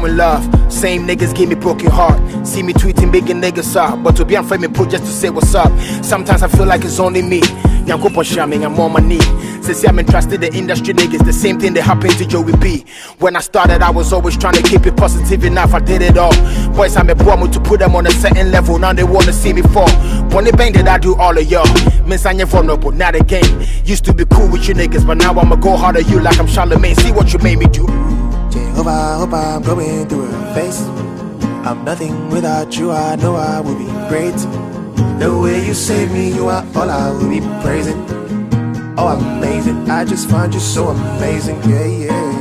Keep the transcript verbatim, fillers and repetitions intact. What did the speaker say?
in love. Same niggas give me broken heart. See me tweeting, making niggas up. But to be unfriend me, put just to say what's up. Sometimes I feel like it's only me. Yanko shamming, I'm on my knee. Since I'm entrusted the industry niggas, the same thing that happened to Joey B. When I started, I was always trying to keep it positive enough. I did it all. Boys, I'm a bomb to put them on a certain level. Now they wanna see me fall. When they bang that I do all of y'all. Miss I'm vulnerable, not again. Used to be cool with you niggas, but now I'ma go hard at you like I'm Charlemagne. See what you made me do. Jehovah, hope I'm going through a phase. I'm nothing without you, I know I will be great. The way you saved me, you are all I will be praising. Oh, amazing, I just find you so amazing, yeah, yeah.